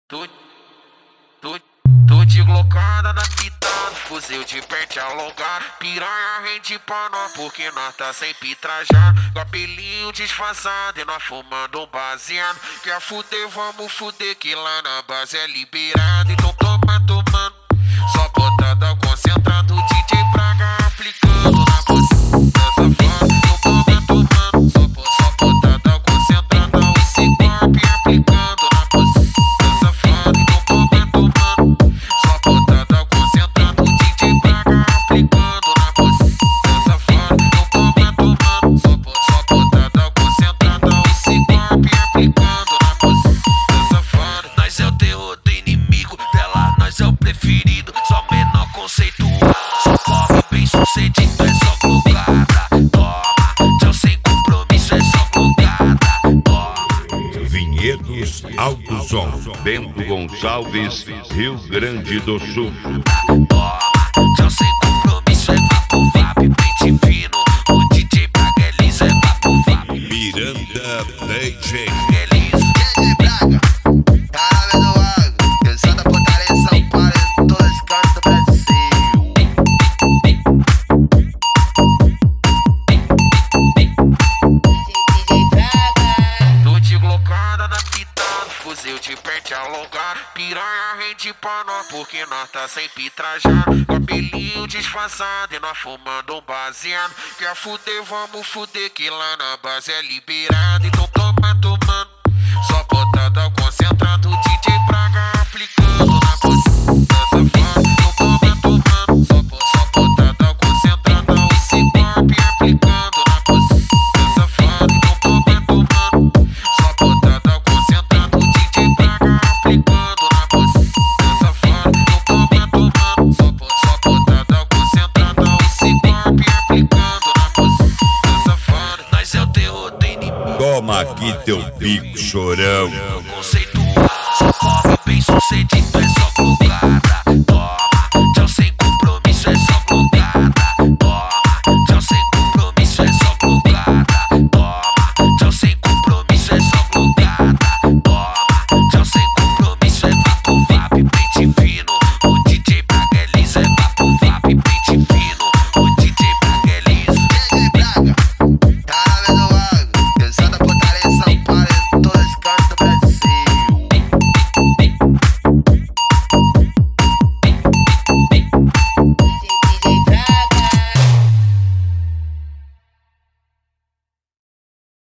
Tô de glocada na pitada, fuzil de pente alongado. Piranha rende pra nós porque nós tá sempre trajado. Cabelinho disfarçado e nós fumando um baseado. Quer fuder, vamos fuder que lá na base é liberado. Então toma tomando, só botada concentrado. DJ Braga aplicando na posição safada. Então toma tomando, só botada concentrada. O C-Pop aplicando na posição. Só menor conceituado, só corre bem sucedido, é só glocada. Toma, tchau sem compromisso, é só glocada. Toma. Vinhedos Alto Som, Bento Gonçalves, Rio Grande do Sul. Toma, tchau sem compromisso, é vapo, vapo, pente fino. O DJ Braga é liso, é vapo, vapo. Miranda DJ. É liso. DJ Braga, caralho do água, canção da putaria em São Paulo, em todas as cantos do Brasil. DJ Braga. Tô de glocada na pitada, fuzil de pente alongado. Piranha rende pra nós porque nós tá sempre trajado. Cabelinho disfarçado e nós fumando um baseado. Quer fuder, vamos fuder que lá na base é liberado. Então toma tomando, só botada concentrado. DJ Braga aplicando na posição safada. Então toma tomando, só botada concentrada. O C-Pop aplicando na posição safada. Então toma tomando, só botada concentrada. DJ Braga aplicando na posição safada. Então toma tomando, só botada concentrada. O C-Pop aplicando na posição safada. Nós é o terror do inimigo. Toma aqui teu bico, chorão. Conceituado, só corre bem sucedido, é só glocada.